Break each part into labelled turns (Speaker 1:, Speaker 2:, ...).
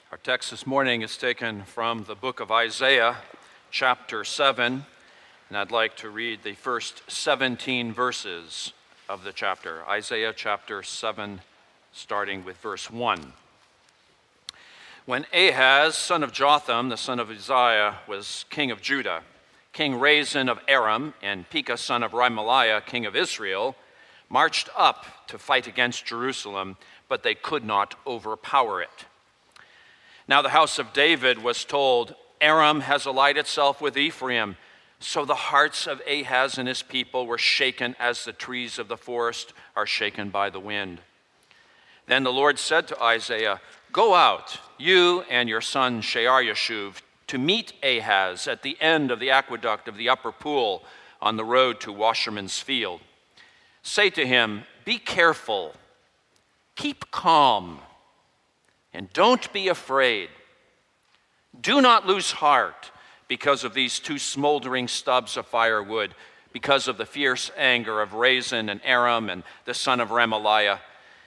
Speaker 1: Our text this morning is taken from the book of Isaiah, chapter 7, and I'd like to read the first 17 verses of the chapter. Isaiah chapter 7, starting with verse 1. When Ahaz, son of Jotham, the son of Uzziah, was king of Judah, King Rezin of Aram and Pekah, son of Remaliah, king of Israel, marched up to fight against Jerusalem, but they could not overpower it. Now the house of David was told, Aram has allied itself with Ephraim. So the hearts of Ahaz and his people were shaken as the trees of the forest are shaken by the wind. Then the Lord said to Isaiah, Go out, you and your son Shear-Yashuv, to meet Ahaz at the end of the aqueduct of the upper pool on the road to Washerman's field. Say to him, Be careful, keep calm, and don't be afraid. Do not lose heart because of these two smoldering stubs of firewood, because of the fierce anger of Rezin and Aram and the son of Remaliah.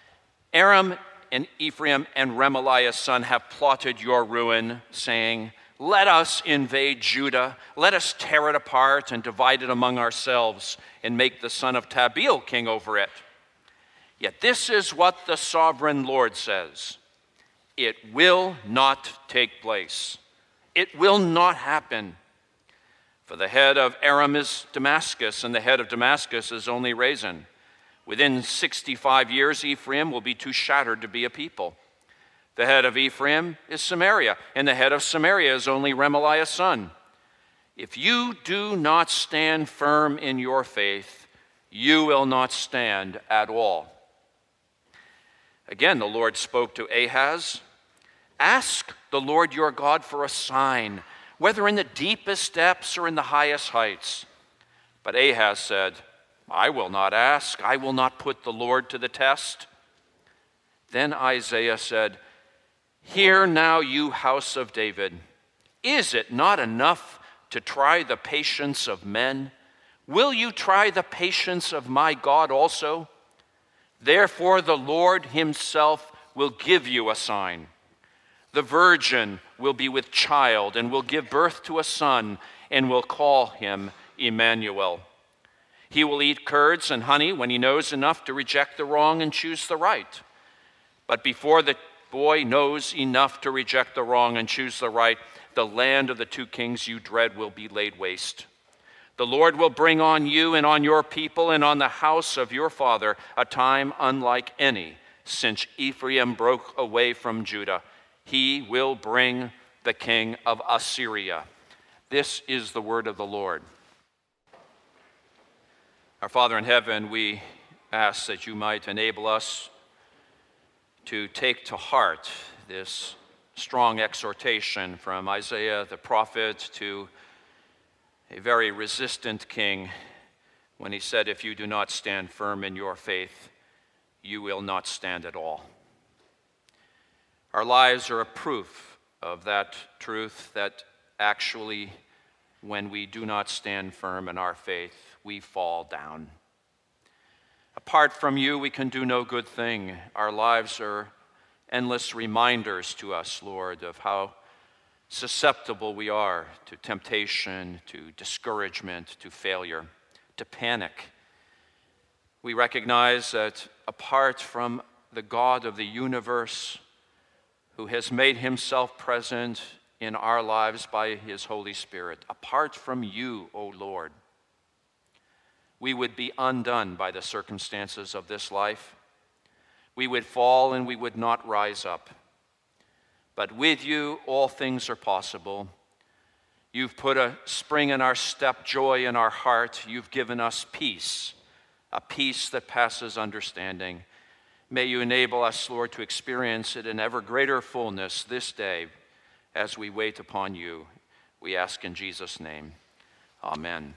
Speaker 1: Aram and Ephraim and Remaliah's son have plotted your ruin, saying, Let us invade Judah, let us tear it apart and divide it among ourselves, and make the son of Tabeel king over it. Yet this is what the sovereign Lord says. It will not take place. It will not happen. For the head of Aram is Damascus, and the head of Damascus is only Rezin. Within 65 years, Ephraim will be too shattered to be a people. The head of Ephraim is Samaria, and the head of Samaria is only Remaliah's son. If you do not stand firm in your faith, you will not stand at all. Again, the Lord spoke to Ahaz, Ask the Lord your God for a sign, whether in the deepest depths or in the highest heights. But Ahaz said, I will not ask. I will not put the Lord to the test. Then Isaiah said, Hear now, you house of David. Is it not enough to try the patience of men? Will you try the patience of my God also? Therefore the Lord himself will give you a sign. The virgin will be with child and will give birth to a son and will call him Emmanuel. He will eat curds and honey when he knows enough to reject the wrong and choose the right. But before the boy knows enough to reject the wrong and choose the right, the land of the two kings you dread will be laid waste. The Lord will bring on you and on your people and on the house of your father a time unlike any since Ephraim broke away from Judah. He will bring the king of Assyria. This is the word of the Lord. Our Father in heaven, we ask that you might enable us to take to heart this strong exhortation from Isaiah the prophet to a very resistant king when he said, If you do not stand firm in your faith, you will not stand at all. Our lives are a proof of that truth, that actually when we do not stand firm in our faith, we fall down. Apart from you, we can do no good thing. Our lives are endless reminders to us, Lord, of how susceptible we are to temptation, to discouragement, to failure, to panic. We recognize that apart from the God of the universe, who has made himself present in our lives by his Holy Spirit, apart from you, O Lord, we would be undone by the circumstances of this life. We would fall and we would not rise up. But with you, all things are possible. You've put a spring in our step, joy in our heart. You've given us peace, a peace that passes understanding. May you enable us, Lord, to experience it in ever greater fullness this day as we wait upon you. We ask in Jesus' name. Amen.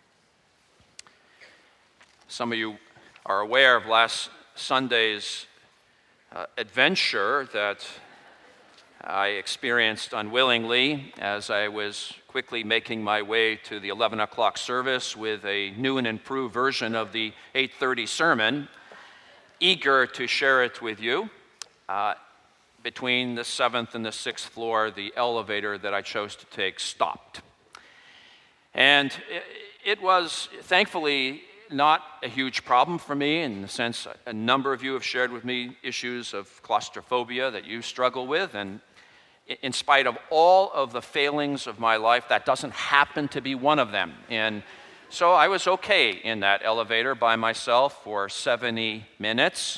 Speaker 1: Some of you are aware of last Sunday's adventure that I experienced unwillingly as I was quickly making my way to the 11 o'clock service with a new and improved version of the 8:30 sermon, eager to share it with you. between the 7th and the 6th floor, the elevator that I chose to take stopped. And it was thankfully not a huge problem for me, in the sense a number of you have shared with me issues of claustrophobia that you struggle with, and in spite of all of the failings of my life, that doesn't happen to be one of them. And so I was okay in that elevator by myself for 70 minutes.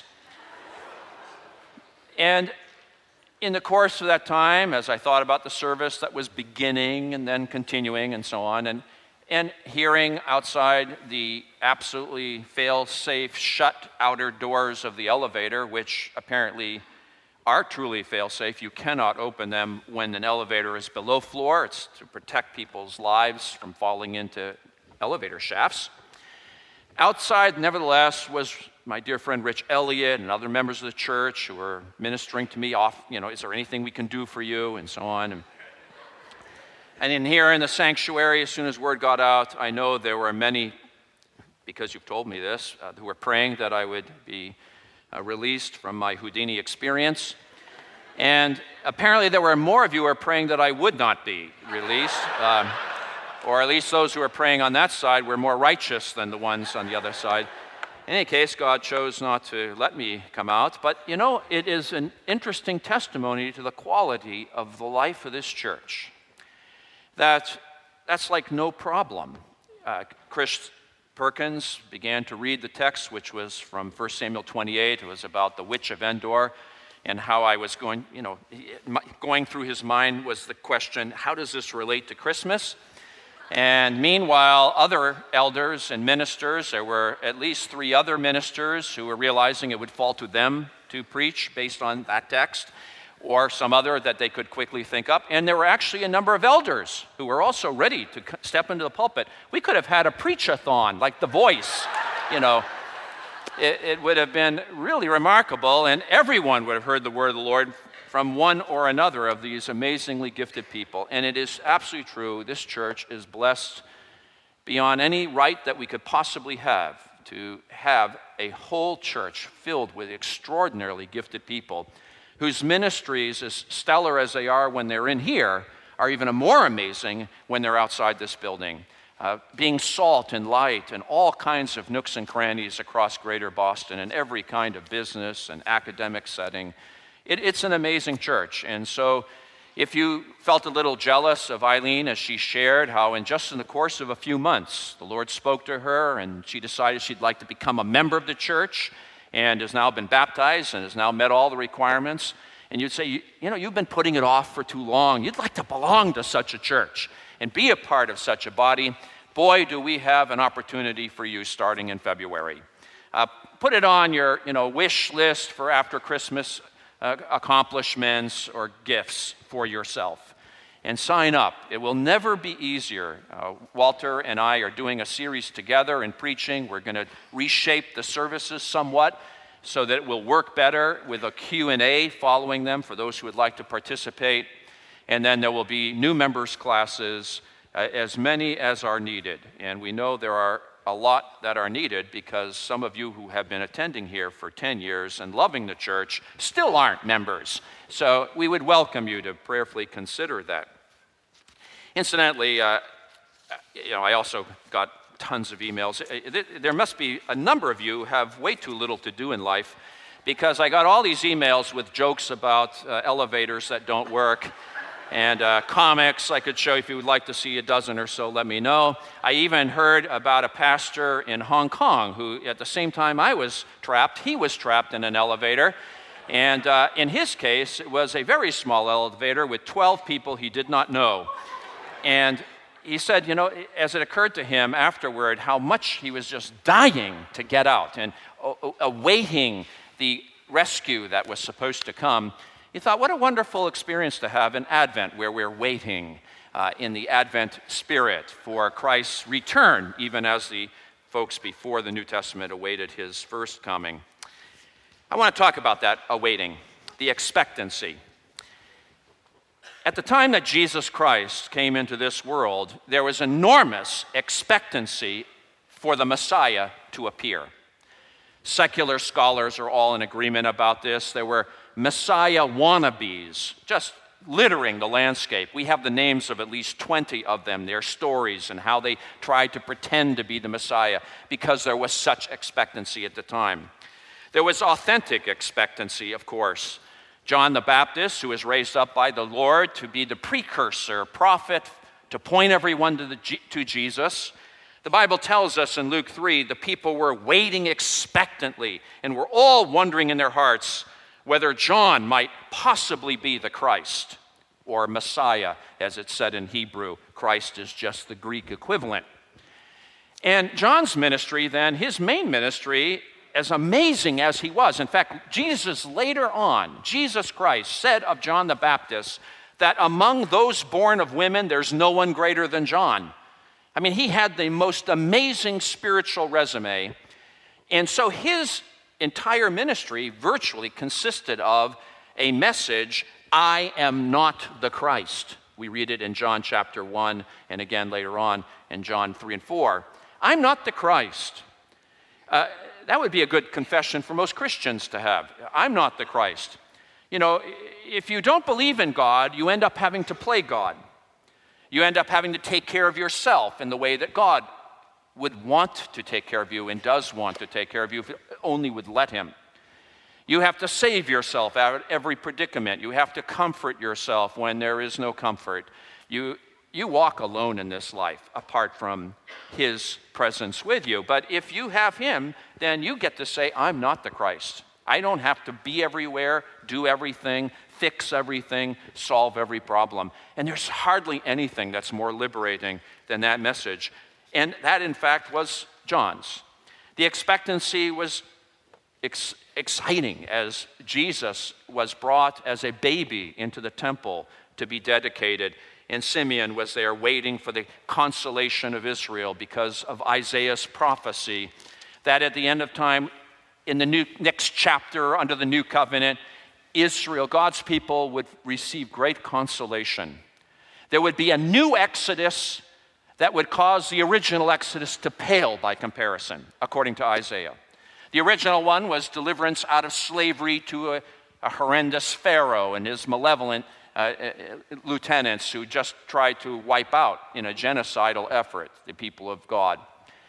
Speaker 1: And in the course of that time, as I thought about the service that was beginning and then continuing and so on, and hearing outside the absolutely fail-safe shut outer doors of the elevator, which apparently are truly fail-safe. You cannot open them when an elevator is below floor. It's to protect people's lives from falling into elevator shafts. Outside, nevertheless, was my dear friend Rich Elliott and other members of the church who were ministering to me off, is there anything we can do for you, and so on. And in here in the sanctuary, as soon as word got out, I know there were many, because you've told me this, who were praying that I would be released from my Houdini experience. And apparently there were more of you who were praying that I would not be released, or at least those who were praying on that side were more righteous than the ones on the other side. In any case, God chose not to let me come out. But, it is an interesting testimony to the quality of the life of this church. That's like no problem. Chris Perkins began to read the text, which was from 1 Samuel 28. It was about the witch of Endor, and how I was going through his mind was the question, how does this relate to Christmas? And meanwhile, other elders and ministers, there were at least 3 other ministers who were realizing it would fall to them to preach based on that text, or some other that they could quickly think up. And there were actually a number of elders who were also ready to step into the pulpit. We could have had a preach-a-thon, like The Voice, It would have been really remarkable, and everyone would have heard the word of the Lord from one or another of these amazingly gifted people. And it is absolutely true, this church is blessed beyond any right that we could possibly have to have a whole church filled with extraordinarily gifted people whose ministries, as stellar as they are when they're in here, are even more amazing when they're outside this building. Being salt and light in all kinds of nooks and crannies across greater Boston in every kind of business and academic setting. It's an amazing church. And so if you felt a little jealous of Eileen as she shared how in the course of a few months, the Lord spoke to her and she decided she'd like to become a member of the church, and has now been baptized and has now met all the requirements. And you'd say, you've been putting it off for too long. You'd like to belong to such a church and be a part of such a body. Boy, do we have an opportunity for you starting in February. Put it on your wish list for after Christmas accomplishments or gifts for yourself. And sign up. It will never be easier. Walter and I are doing a series together in preaching. We're going to reshape the services somewhat so that it will work better with a Q&A following them for those who would like to participate. And then there will be new members classes, as many as are needed. And we know there are a lot that are needed because some of you who have been attending here for 10 years and loving the church still aren't members. So we would welcome you to prayerfully consider that. Incidentally, I also got tons of emails. There must be a number of you who have way too little to do in life, because I got all these emails with jokes about elevators that don't work and comics. I could show you if you would like to see a dozen or so, let me know. I even heard about a pastor in Hong Kong who, at the same time I was trapped, he was trapped in an elevator. And in his case, it was a very small elevator with 12 people he did not know. And he said, as it occurred to him afterward, how much he was just dying to get out and awaiting the rescue that was supposed to come. He thought, what a wonderful experience to have in Advent, where we're waiting in the Advent spirit for Christ's return, even as the folks before the New Testament awaited his first coming. I want to talk about that awaiting, the expectancy. At the time that Jesus Christ came into this world, there was enormous expectancy for the Messiah to appear. Secular scholars are all in agreement about this. There were Messiah wannabes, just littering the landscape. We have the names of at least 20 of them, their stories and how they tried to pretend to be the Messiah because there was such expectancy at the time. There was authentic expectancy, of course. John the Baptist, who was raised up by the Lord to be the precursor prophet, to point everyone to Jesus. The Bible tells us in Luke 3, the people were waiting expectantly and were all wondering in their hearts whether John might possibly be the Christ or Messiah, as it's said in Hebrew. Christ is just the Greek equivalent. And John's ministry then, his main ministry, as amazing as he was, in fact, Jesus later on, Jesus Christ said of John the Baptist that among those born of women, there's no one greater than John. I mean, he had the most amazing spiritual resume. And so his entire ministry virtually consisted of a message, I am not the Christ. We read it in John chapter 1 and again later on in John 3 and 4. I'm not the Christ. That would be a good confession for most Christians to have. I'm not the Christ. You know, if you don't believe in God, you end up having to play God. You end up having to take care of yourself in the way that God would want to take care of you and does want to take care of you if it only would let him. You have to save yourself out of every predicament. You have to comfort yourself when there is no comfort. You walk alone in this life apart from his presence with you. But if you have him, then you get to say, I'm not the Christ. I don't have to be everywhere, do everything, fix everything, solve every problem. And there's hardly anything that's more liberating than that message. And that, in fact, was John's. The expectancy was exciting as Jesus was brought as a baby into the temple to be dedicated. And Simeon was there waiting for the consolation of Israel because of Isaiah's prophecy that at the end of time, in the next chapter under the new covenant, Israel, God's people, would receive great consolation. There would be a new Exodus that would cause the original Exodus to pale by comparison, according to Isaiah. The original one was deliverance out of slavery to a horrendous Pharaoh and his malevolent lieutenants who just tried to wipe out in a genocidal effort the people of God.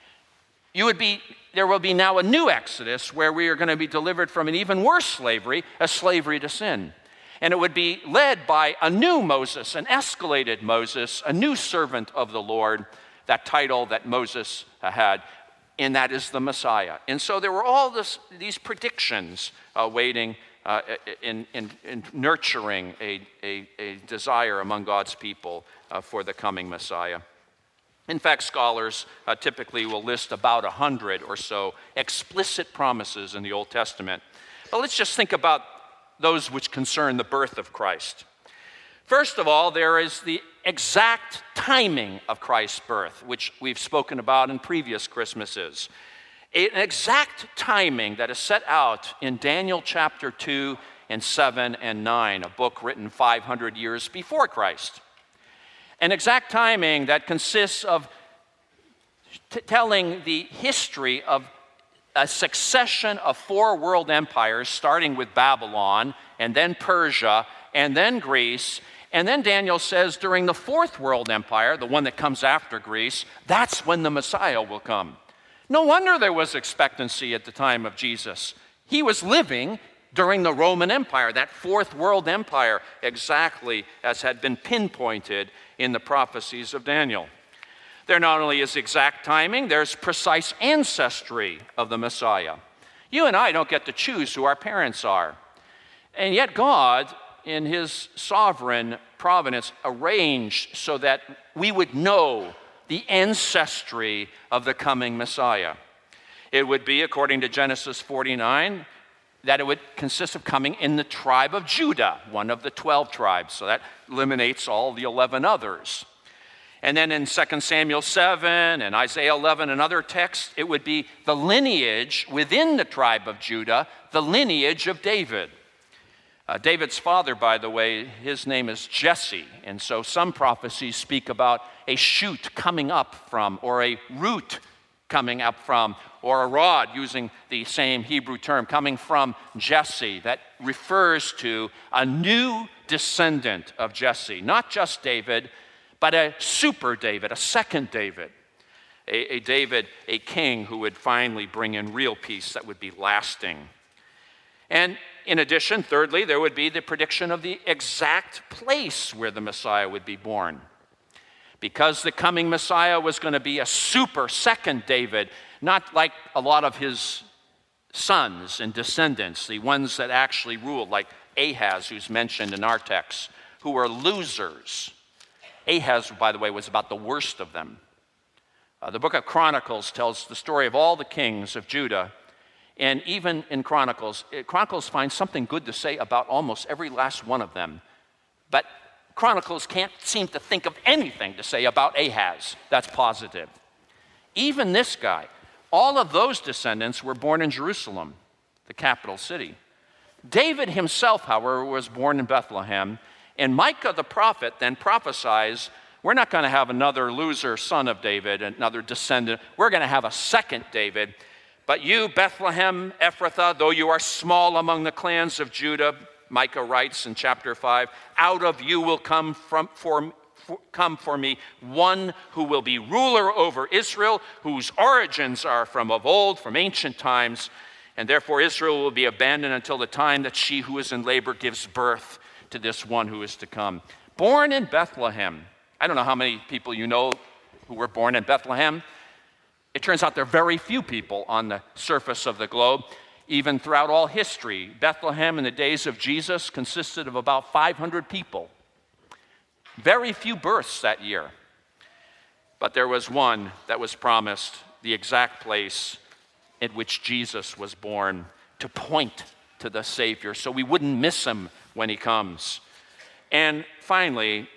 Speaker 1: There will be now a new Exodus where we are going to be delivered from an even worse slavery, a slavery to sin. And it would be led by a new Moses, an escalated Moses, a new servant of the Lord, that title that Moses had, and that is the Messiah. And so there were all these predictions waiting in nurturing a desire among God's people for the coming Messiah. In fact, scholars typically will list about 100 or so explicit promises in the Old Testament. But let's just think about those which concern the birth of Christ. First of all, there is the exact timing of Christ's birth, which we've spoken about in previous Christmases. An exact timing that is set out in Daniel chapter 2 and 7 and 9, a book written 500 years before Christ. An exact timing that consists of telling the history of a succession of 4 world empires, starting with Babylon, and then Persia, and then Greece. And then Daniel says during the 4th world empire, the one that comes after Greece, that's when the Messiah will come. No wonder there was expectancy at the time of Jesus. He was living during the Roman Empire, that 4th world empire, exactly as had been pinpointed in the prophecies of Daniel. There not only is exact timing, there's precise ancestry of the Messiah. You and I don't get to choose who our parents are. And yet God, in his sovereign providence, arranged so that we would know the ancestry of the coming Messiah. It would be, according to Genesis 49, that it would consist of coming in the tribe of Judah, one of the 12 tribes. So that eliminates all the 11 others. And then in 2 Samuel 7 and Isaiah 11 and other texts, it would be the lineage within the tribe of Judah, the lineage of David. David's father, by the way, his name is Jesse. And so some prophecies speak about a shoot coming up from, or a root coming up from, or a rod, using the same Hebrew term, coming from Jesse, that refers to a new descendant of Jesse, not just David, but a super David, a second David, a David, a king who would finally bring in real peace that would be lasting. And in addition, thirdly, there would be the prediction of the exact place where the Messiah would be born. Because the coming Messiah was going to be a super second David, not like a lot of his sons and descendants, the ones that actually ruled, like Ahaz, who's mentioned in our text, who were losers. Ahaz, by the way, was about the worst of them. The book of Chronicles tells the story of all the kings of Judah. And even in Chronicles finds something good to say about almost every last one of them. But Chronicles can't seem to think of anything to say about Ahaz that's positive. Even this guy, all of those descendants were born in Jerusalem, the capital city. David himself, however, was born in Bethlehem, and Micah the prophet then prophesies, we're not going to have another loser son of David, another descendant. We're going to have a second David. But you, Bethlehem Ephrathah, though you are small among the clans of Judah, Micah writes in chapter 5, out of you will come for me one who will be ruler over Israel, whose origins are from of old, from ancient times, and therefore Israel will be abandoned until the time that she who is in labor gives birth to this one who is to come. Born in Bethlehem. I don't know how many people you know who were born in Bethlehem. It turns out there are very few people on the surface of the globe. Even throughout all history, Bethlehem in the days of Jesus consisted of about 500 people. Very few births that year. But there was one that was promised, the exact place in which Jesus was born, to point to the Savior so we wouldn't miss him when he comes. And finally,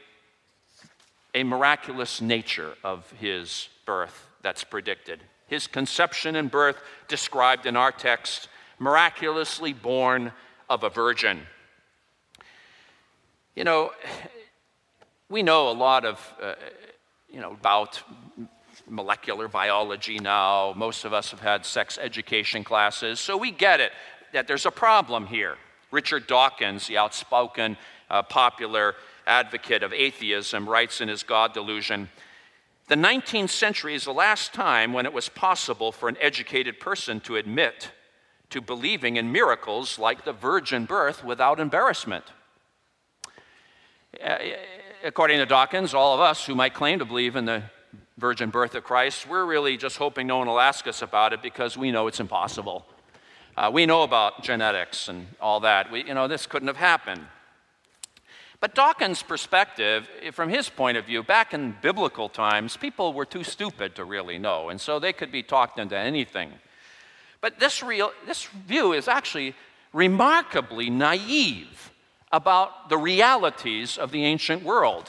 Speaker 1: a miraculous nature of his birth that's predicted. His conception and birth described in our text, miraculously born of a virgin. You know, we know a lot of, about molecular biology now. Most of us have had sex education classes, so we get it, that there's a problem here. Richard Dawkins, the outspoken, popular advocate of atheism, writes in his God Delusion, the 19th century is the last time when it was possible for an educated person to admit to believing in miracles like the virgin birth without embarrassment. According to Dawkins, all of us who might claim to believe in the virgin birth of Christ, we're really just hoping no one will ask us about it because we know it's impossible. We know about genetics and all that. This couldn't have happened. But Dawkins' perspective, from his point of view, back in biblical times, people were too stupid to really know, and so they could be talked into anything. But this view is actually remarkably naive about the realities of the ancient world.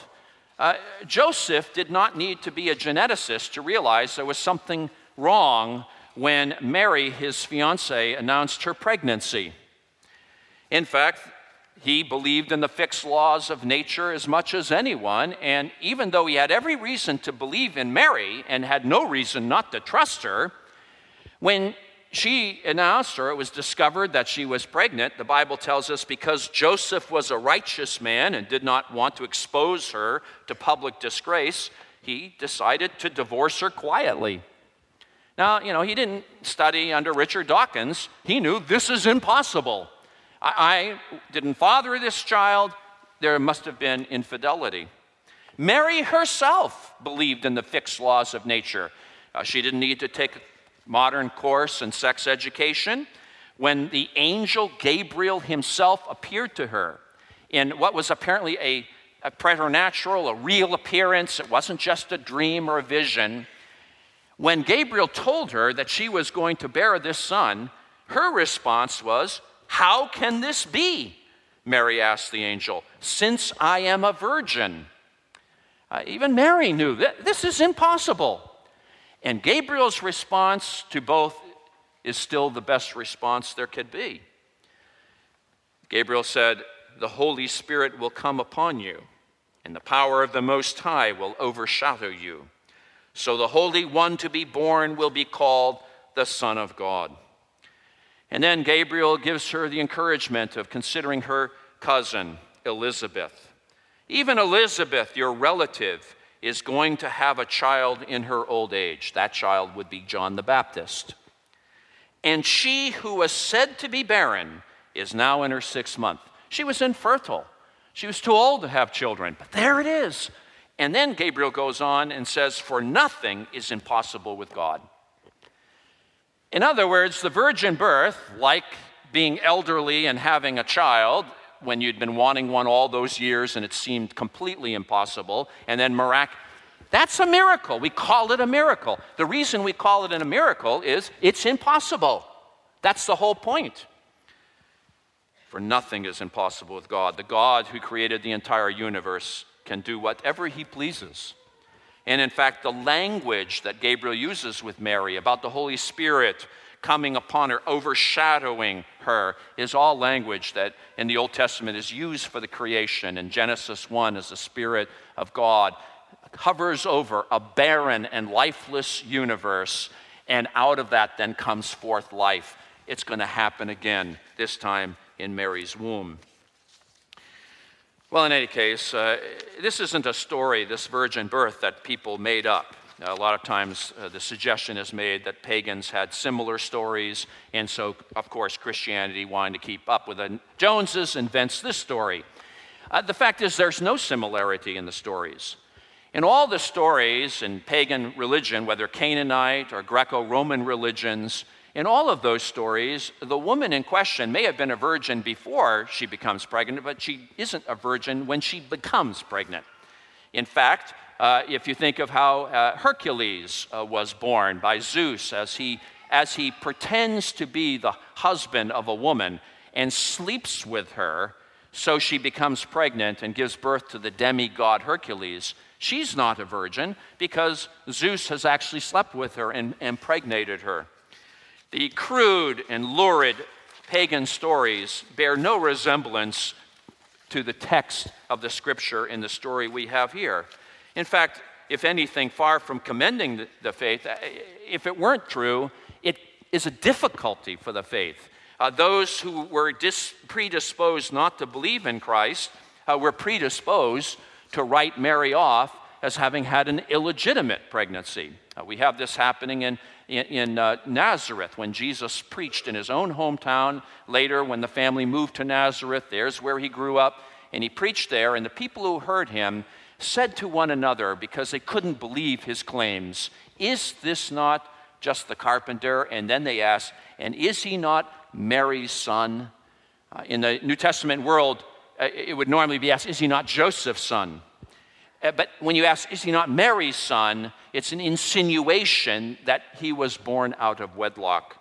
Speaker 1: Joseph did not need to be a geneticist to realize there was something wrong when Mary, his fiancée, announced her pregnancy. In fact, he believed in the fixed laws of nature as much as anyone, and even though he had every reason to believe in Mary and had no reason not to trust her, when she announced, or it was discovered that she was pregnant, the Bible tells us because Joseph was a righteous man and did not want to expose her to public disgrace, he decided to divorce her quietly. Now, he didn't study under Richard Dawkins. He knew this is impossible. I didn't father this child. There must have been infidelity. Mary herself believed in the fixed laws of nature. She didn't need to take a modern course in sex education. When the angel Gabriel himself appeared to her in what was apparently a preternatural, a real appearance, it wasn't just a dream or a vision. When Gabriel told her that she was going to bear this son, her response was, "How can this be?" Mary asked the angel, "since I am a virgin." Even Mary knew that this is impossible. And Gabriel's response to both is still the best response there could be. Gabriel said, "The Holy Spirit will come upon you, and the power of the Most High will overshadow you. So the Holy One to be born will be called the Son of God." And then Gabriel gives her the encouragement of considering her cousin, Elizabeth. Even Elizabeth, your relative, is going to have a child in her old age. That child would be John the Baptist. And she who was said to be barren is now in her 6th month. She was infertile. She was too old to have children, but there it is. And then Gabriel goes on and says, for nothing is impossible with God. In other words, the virgin birth, like being elderly and having a child, when you'd been wanting one all those years and it seemed completely impossible, and then that's a miracle. We call it a miracle. The reason we call it a miracle is it's impossible. That's the whole point. For nothing is impossible with God. The God who created the entire universe can do whatever he pleases. And in fact, the language that Gabriel uses with Mary about the Holy Spirit coming upon her, overshadowing her, is all language that in the Old Testament is used for the creation. In Genesis 1, as the Spirit of God hovers over a barren and lifeless universe, and out of that then comes forth life. It's going to happen again, this time in Mary's womb. Well, in any case, this isn't a story, this virgin birth, that people made up. A lot of times the suggestion is made that pagans had similar stories, and so, of course, Christianity, wanting to keep up with the Joneses, invents this story. The fact is there's no similarity in the stories. In all the stories in pagan religion, whether Canaanite or Greco-Roman religions, in all of those stories, the woman in question may have been a virgin before she becomes pregnant, but she isn't a virgin when she becomes pregnant. In fact, if you think of how Hercules was born by Zeus, as he pretends to be the husband of a woman and sleeps with her, so she becomes pregnant and gives birth to the demigod Hercules. She's not a virgin because Zeus has actually slept with her and impregnated her. The crude and lurid pagan stories bear no resemblance to the text of the scripture in the story we have here. In fact, if anything, far from commending the faith, if it weren't true, it is a difficulty for the faith. Those who were predisposed not to believe in Christ were predisposed to write Mary off as having had an illegitimate pregnancy. We have this happening in Nazareth when Jesus preached in his own hometown. Later, when the family moved to Nazareth, there's where he grew up, and he preached there, and the people who heard him said to one another, because they couldn't believe his claims, "Is this not just the carpenter?" And then they asked, "And is he not Mary's son?" In the New Testament world, it would normally be asked, "Is he not Joseph's son?" But when you ask, "Is he not Mary's son?" it's an insinuation that he was born out of wedlock.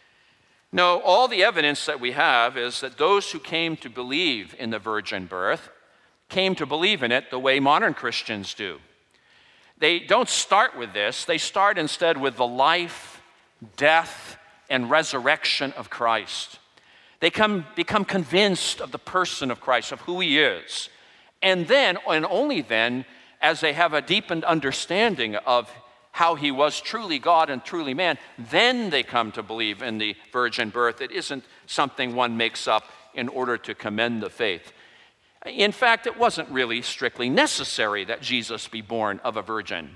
Speaker 1: No, all the evidence that we have is that those who came to believe in the virgin birth came to believe in it the way modern Christians do. They don't start with this. They start instead with the life, death, and resurrection of Christ. They become convinced of the person of Christ, of who he is. And then, and only then, as they have a deepened understanding of how he was truly God and truly man, then they come to believe in the virgin birth. It isn't something one makes up in order to commend the faith. In fact, it wasn't really strictly necessary that Jesus be born of a virgin.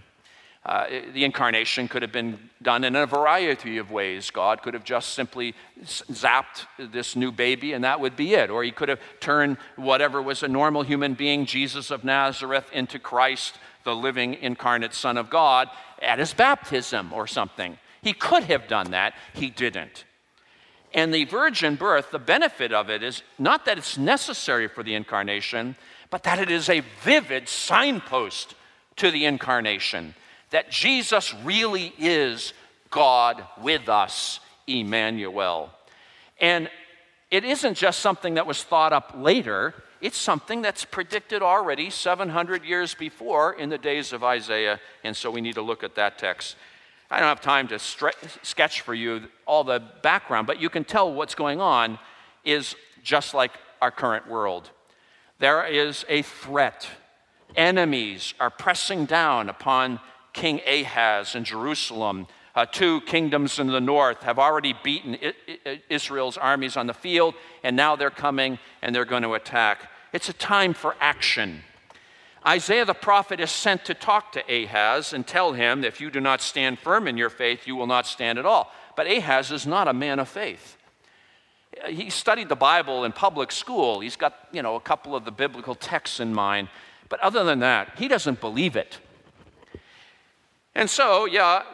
Speaker 1: The incarnation could have been done in a variety of ways. God could have just simply zapped this new baby and that would be it. Or he could have turned whatever was a normal human being, Jesus of Nazareth, into Christ, the living incarnate Son of God, at his baptism or something. He could have done that. He didn't. And the virgin birth, the benefit of it is not that it's necessary for the incarnation, but that it is a vivid signpost to the incarnation, that Jesus really is God with us, Emmanuel. And it isn't just something that was thought up later, it's something that's predicted already 700 years before in the days of Isaiah, and so we need to look at that text. I don't have time to sketch for you all the background, but you can tell what's going on is just like our current world. There is a threat. Enemies are pressing down upon King Ahaz in Jerusalem Two kingdoms in the north have already beaten Israel's armies on the field, and now they're coming and they're going to attack. It's a time for action. Isaiah the prophet is sent to talk to Ahaz and tell him, if you do not stand firm in your faith, you will not stand at all. But Ahaz is not a man of faith. He studied the Bible in public school. He's got, a couple of the biblical texts in mind. But other than that, he doesn't believe it. And so,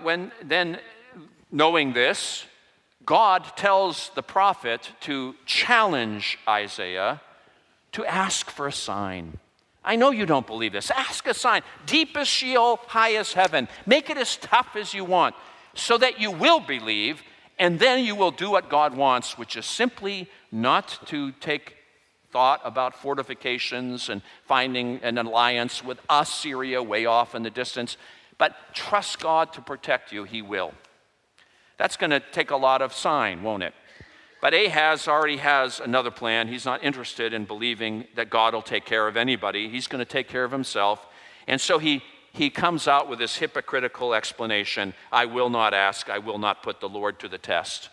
Speaker 1: knowing this, God tells the prophet to challenge Isaiah to ask for a sign. I know you don't believe this. Ask a sign. Deep as Sheol, high as heaven. Make it as tough as you want so that you will believe, and then you will do what God wants, which is simply not to take thought about fortifications and finding an alliance with Assyria way off in the distance, but trust God to protect you. He will. That's going to take a lot of sign, won't it? But Ahaz already has another plan. He's not interested in believing that God will take care of anybody. He's going to take care of himself. And so he comes out with this hypocritical explanation, I will not ask, I will not put the Lord to the test.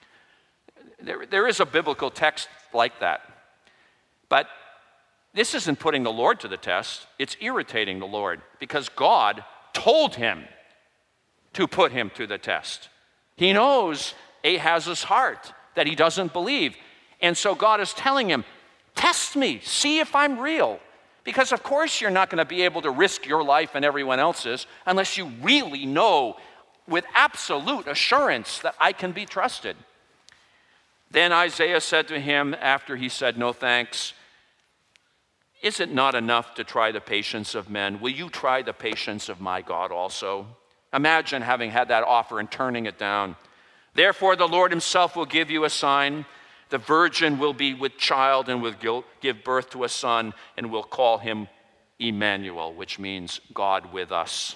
Speaker 1: There is a biblical text like that. But this isn't putting the Lord to the test. It's irritating the Lord because God told him to put him to the test. He knows Ahaz's heart, that he doesn't believe. And so God is telling him, test me, see if I'm real. Because of course you're not going to be able to risk your life and everyone else's unless you really know with absolute assurance that I can be trusted. Then Isaiah said to him, after he said no thanks, is it not enough to try the patience of men? Will you try the patience of my God also? Imagine having had that offer and turning it down. Therefore, the Lord himself will give you a sign. The virgin will be with child and will give birth to a son and will call him Emmanuel, which means God with us.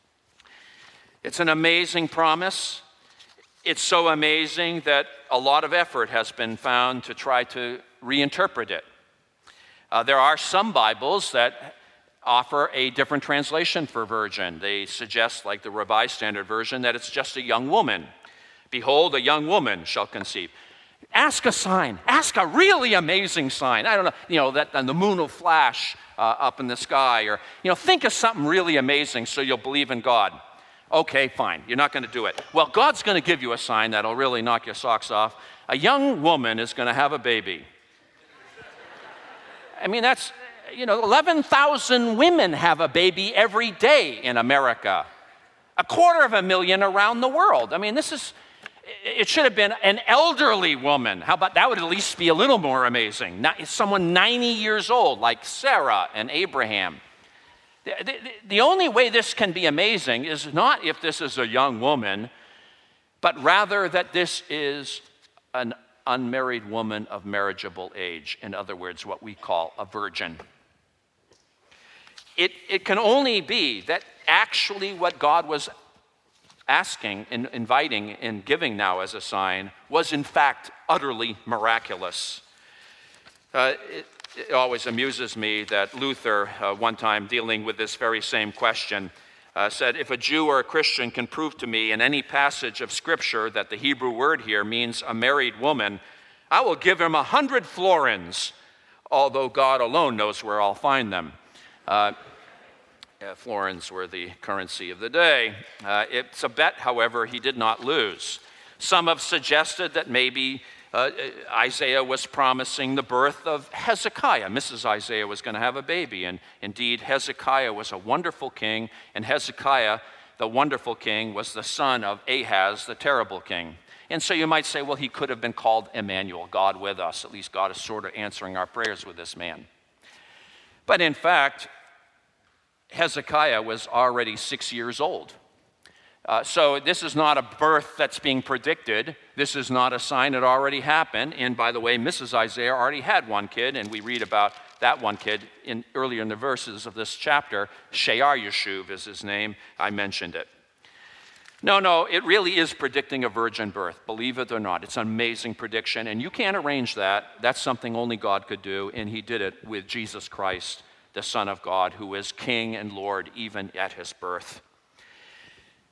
Speaker 1: It's an amazing promise. It's so amazing that a lot of effort has been found to try to reinterpret it. There are some Bibles that offer a different translation for virgin. They suggest, like the Revised Standard Version, that it's just a young woman. Behold, a young woman shall conceive. Ask a sign. Ask a really amazing sign. I don't know, that the moon will flash up in the sky, or, think of something really amazing so you'll believe in God. Okay, fine. You're not going to do it. Well, God's going to give you a sign that'll really knock your socks off. A young woman is going to have a baby. I mean, that's, 11,000 women have a baby every day in America. 250,000 around the world. I mean, it should have been an elderly woman. How about that? Would at least be a little more amazing. Someone 90 years old, like Sarah and Abraham. The only way this can be amazing is not if this is a young woman, but rather that this is an unmarried woman of marriageable age. In other words, what we call a virgin. It can only be that actually what God was asking and inviting and giving now as a sign was in fact utterly miraculous. It always amuses me that Luther, one time dealing with this very same question, said, if a Jew or a Christian can prove to me in any passage of Scripture that the Hebrew word here means a married woman, I will give him 100 florins, although God alone knows where I'll find them. Florins were the currency of the day. It's a bet, however, he did not lose. Some have suggested that maybe Isaiah was promising the birth of Hezekiah. Mrs. Isaiah was going to have a baby, and indeed Hezekiah was a wonderful king, and Hezekiah, the wonderful king, was the son of Ahaz, the terrible king. And so you might say, well, he could have been called Emmanuel, God with us. At least God is sort of answering our prayers with this man. But in fact, Hezekiah was already 6 years old. So this is not a birth that's being predicted. This is not a sign that already happened. And by the way, Mrs. Isaiah already had one kid, and we read about that one kid earlier in the verses of this chapter. Shear-Yashuv is his name. I mentioned it. No, it really is predicting a virgin birth, believe it or not. It's an amazing prediction, and you can't arrange that. That's something only God could do, and he did it with Jesus Christ, the Son of God, who is King and Lord even at his birth.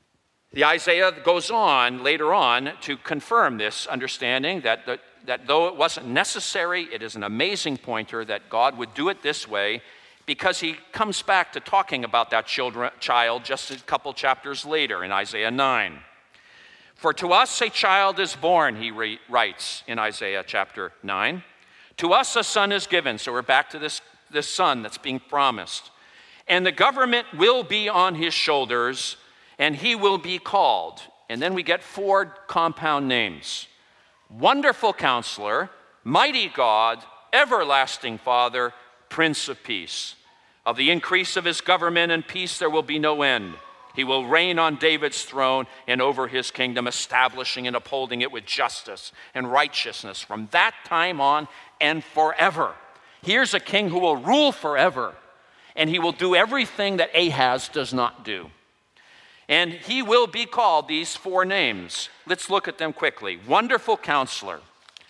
Speaker 1: The Isaiah goes on later on to confirm this understanding that though it wasn't necessary, it is an amazing pointer that God would do it this way, because he comes back to talking about that child just a couple chapters later in Isaiah 9. For to us a child is born, he writes in Isaiah chapter 9. To us a son is given. So we're back to this son that's being promised. And the government will be on his shoulders, and he will be called. And then we get 4 compound names. Wonderful Counselor, Mighty God, Everlasting Father, Prince of Peace. Of the increase of his government and peace there will be no end. He will reign on David's throne and over his kingdom, establishing and upholding it with justice and righteousness from that time on and forever. Here's a king who will rule forever, and he will do everything that Ahaz does not do. And he will be called these 4 names. Let's look at them quickly. Wonderful Counselor.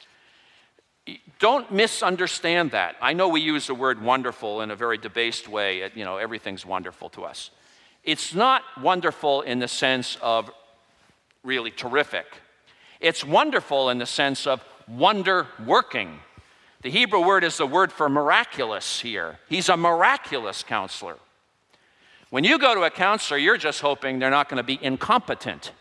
Speaker 1: Don't misunderstand that. I know we use the word wonderful in a very debased way. Everything's wonderful to us. It's not wonderful in the sense of really terrific. It's wonderful in the sense of wonder working. The Hebrew word is the word for miraculous here. He's a miraculous counselor. When you go to a counselor, you're just hoping they're not going to be incompetent.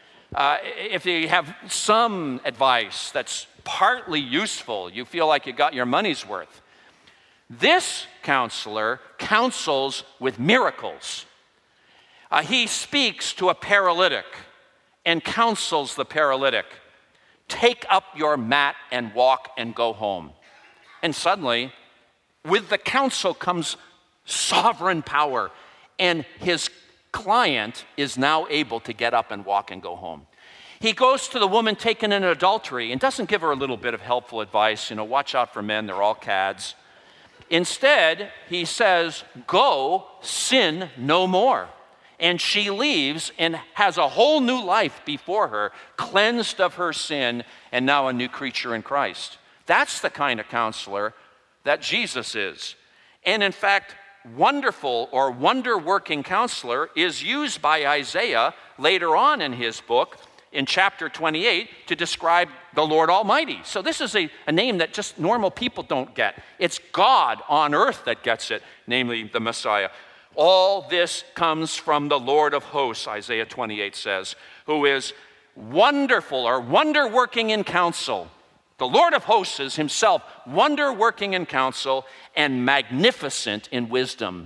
Speaker 1: If you have some advice that's partly useful, you feel like you got your money's worth. This counselor counsels with miracles. He speaks to a paralytic and counsels the paralytic. Take up your mat and walk and go home. And suddenly, with the counsel comes sovereign power, and his client is now able to get up and walk and go home. He goes to the woman taken in adultery and doesn't give her a little bit of helpful advice, watch out for men, they're all cads. Instead, he says, go, sin no more. And she leaves and has a whole new life before her, cleansed of her sin, and now a new creature in Christ. That's the kind of counselor that Jesus is. And in fact, wonderful or wonder-working counselor is used by Isaiah later on in his book in chapter 28 to describe the Lord Almighty. So this is a name that just normal people don't get. It's God on earth that gets it, namely the Messiah. All this comes from the Lord of hosts, Isaiah 28 says, who is wonderful or wonder-working in counsel. The Lord of hosts is himself wonder-working in counsel and magnificent in wisdom.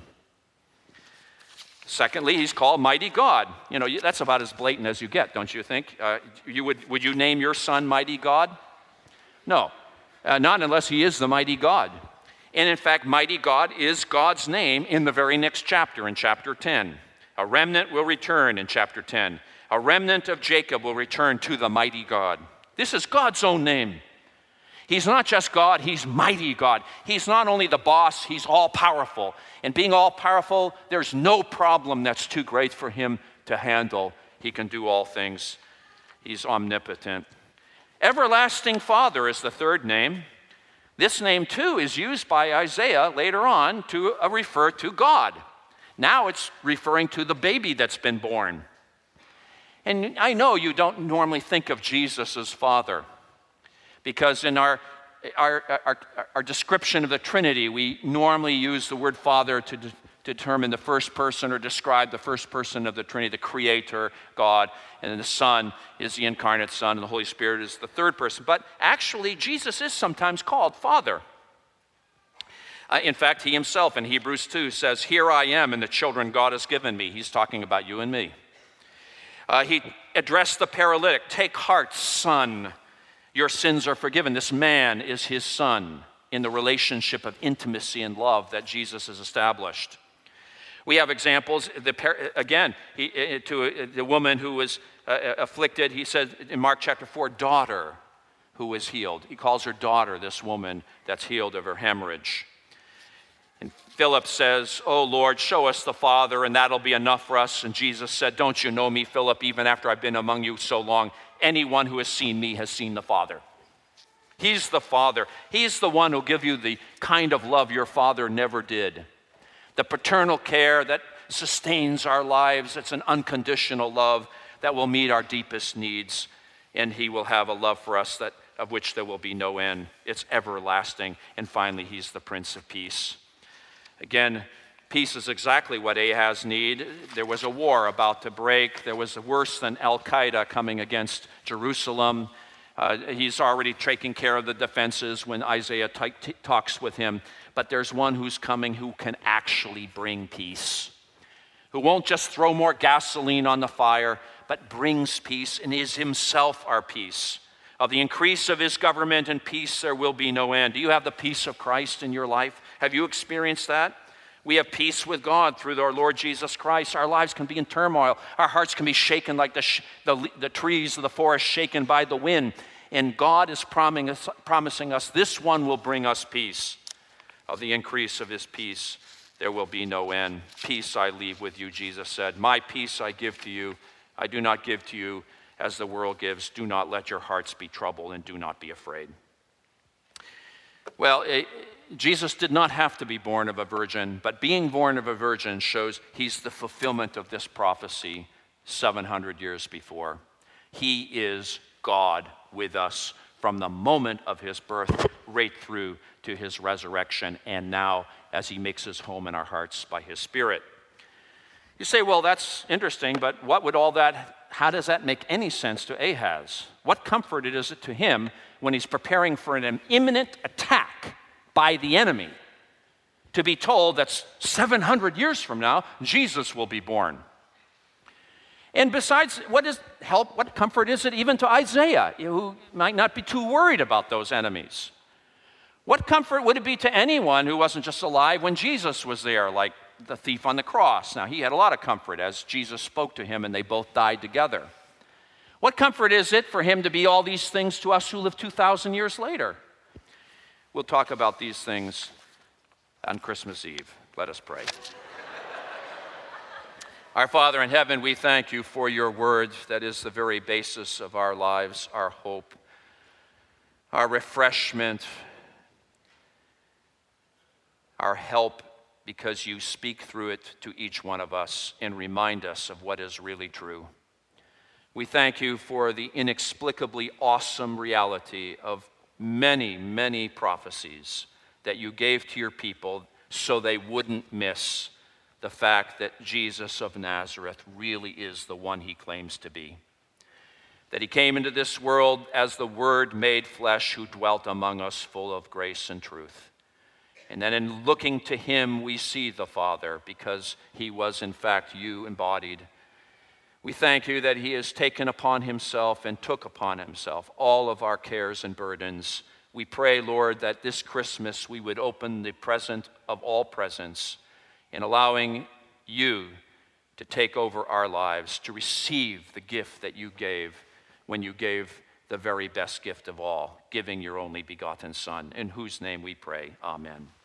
Speaker 1: Secondly, he's called Mighty God. That's about as blatant as you get, don't you think? Would you name your son Mighty God? No, not unless he is the Mighty God. And in fact, Mighty God is God's name in the very next chapter, in chapter 10. A remnant will return in chapter 10. A remnant of Jacob will return to the Mighty God. This is God's own name. He's not just God, he's Mighty God. He's not only the boss, he's all-powerful. And being all-powerful, there's no problem that's too great for him to handle. He can do all things. He's omnipotent. Everlasting Father is the third name. This name, too, is used by Isaiah later on to refer to God. Now it's referring to the baby that's been born. And I know you don't normally think of Jesus as Father, because in our description of the Trinity, we normally use the word Father to determine the first person or describe the first person of the Trinity, the Creator, God, and then the Son is the incarnate Son, and the Holy Spirit is the third person. But actually, Jesus is sometimes called Father. In fact, he himself in Hebrews 2 says, "Here I am and the children God has given me." He's talking about you and me. He addressed the paralytic, "Take heart, son. Your sins are forgiven." This man is his son in the relationship of intimacy and love that Jesus has established. We have examples, to the woman who was afflicted, he said in Mark chapter 4, daughter who was healed. He calls her daughter, this woman that's healed of her hemorrhage. And Philip says, "Oh Lord, show us the Father and that'll be enough for us." And Jesus said, "Don't you know me, Philip, even after I've been among you so long? Anyone who has seen me has seen the Father." He's the Father. He's the one who'll give you the kind of love your Father never did. The paternal care that sustains our lives. It's an unconditional love. that will meet our deepest needs, and he will have a love for us of which there will be no end. It's everlasting. And finally, he's the Prince of Peace. Again, peace is exactly what Ahaz needed. There was a war about to break. There was worse than Al-Qaeda coming against Jerusalem. He's already taking care of the defenses when Isaiah talks with him. But there's one who's coming who can actually bring peace, who won't just throw more gasoline on the fire, but brings peace and is himself our peace. Of the increase of his government and peace, there will be no end. Do you have the peace of Christ in your life? Have you experienced that? We have peace with God through our Lord Jesus Christ. Our lives can be in turmoil. Our hearts can be shaken like the trees of the forest shaken by the wind. And God is promising us this one will bring us peace. Of the increase of his peace, there will be no end. Peace I leave with you, Jesus said. My peace I give to you. I do not give to you as the world gives. Do not let your hearts be troubled and do not be afraid. Well, Jesus did not have to be born of a virgin, but being born of a virgin shows he's the fulfillment of this prophecy 700 years before. He is God with us from the moment of his birth right through to his resurrection, and now as he makes his home in our hearts by his Spirit. You say, well, that's interesting, but how does that make any sense to Ahaz? What comfort is it to him when he's preparing for an imminent attack by the enemy to be told that 700 years from now, Jesus will be born? And besides, what comfort is it even to Isaiah, who might not be too worried about those enemies? What comfort would it be to anyone who wasn't just alive when Jesus was there, like the thief on the cross? Now, he had a lot of comfort as Jesus spoke to him and they both died together. What comfort is it for him to be all these things to us who live 2,000 years later? We'll talk about these things on Christmas Eve. Let us pray. Our Father in heaven, we thank you for your word that is the very basis of our lives, our hope, our refreshment, our help, because you speak through it to each one of us and remind us of what is really true. We thank you for the inexplicably awesome reality of many, many prophecies that you gave to your people so they wouldn't miss the fact that Jesus of Nazareth really is the one he claims to be. That he came into this world as the Word made flesh who dwelt among us full of grace and truth. And then in looking to him, we see the Father because he was in fact you embodied. We thank you that he has taken upon himself and took upon himself all of our cares and burdens. We pray, Lord, that this Christmas we would open the present of all presents in allowing you to take over our lives, to receive the gift that you gave when you gave the very best gift of all, giving your only begotten Son, in whose name we pray. Amen.